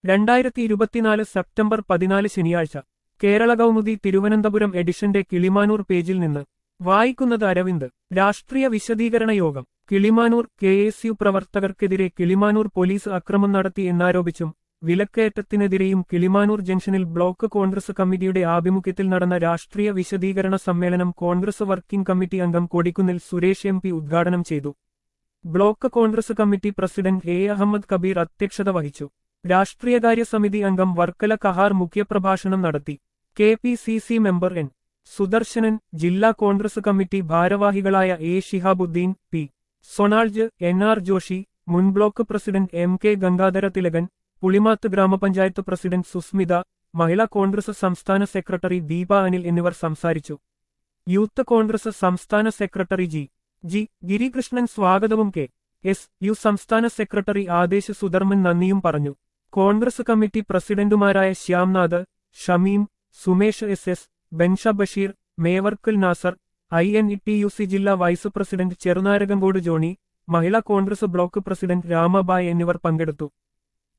2024 September 14 ശനിയാഴ്ച കേരള കൗമുദി തിരുവനന്തപുരം എഡിഷന്റെ കിളിമാനൂർ പേജിൽ നിന്ന് വായിക്കുന്നത് അരവിന്ദ്. രാഷ്ട്രീയ വിശദീകരണ യോഗം. കിളിമാനൂർ. KSU പ്രവർത്തകർക്കെതിരെ കിളിമാനൂർ പോലീസ് അക്രമം നടത്തി എന്നാരോപിച്ചും വിലക്കയറ്റത്തിനെതിരെയും കിളിമാനൂർ ജംഗ്ഷനിൽ ബ്ലോക്ക് കോൺഗ്രസ് കമ്മിറ്റിയുടെ ആഭിമുഖ്യത്തിൽ നടന്ന രാഷ്ട്രീയ വിശദീകരണ സമ്മേളനം കോൺഗ്രസ് വർക്കിംഗ് കമ്മിറ്റി അംഗം കൊടിക്കുന്നിൽ സുരേഷ് MP ഉദ്ഘാടനം ചെയ്തു. Block Congress committee president A. Ahammed Kabeer അധ്യക്ഷത വഹിച്ചു. രാഷ്ട്രീയകാര്യ സമിതി അംഗം വർക്കല കഹാർ മുഖ്യപ്രഭാഷണം നടത്തി. KPCC member N. സുദർശനൻ, ജില്ലാ കോൺഗ്രസ് കമ്മിറ്റി ഭാരവാഹികളായ A. Shihabuddeen, P. Sonalj, NR Joshi, മുൻ block president MK Gangadhara Thilakan, Pulimath ഗ്രാമപഞ്ചായത്ത് പ്രസിഡന്റ് സുസ്മിത, മഹിളാ കോൺഗ്രസ് സംസ്ഥാന സെക്രട്ടറി ദീപ അനിൽ എന്നിവർ സംസാരിച്ചു. യൂത്ത് കോൺഗ്രസ് സംസ്ഥാന സെക്രട്ടറി G. ഗിരികൃഷ്ണൻ സ്വാഗതവും KSU സംസ്ഥാന സെക്രട്ടറി ആദേശ് സുധർമ്മൻ നന്ദിയും പറഞ്ഞു. കോൺഗ്രസ് കമ്മിറ്റി പ്രസിഡന്റുമാരായ ശ്യാംനാഥ്, ഷമീം, സുമേഷ് SS, ബെൻഷ ബഷീർ, മേവർക്കൽ നാസർ, INTUC ജില്ലാ vice president Cherunarakamkode Johny, Mahila Congress block president Ramabai എന്നിവർ പങ്കെടുത്തു.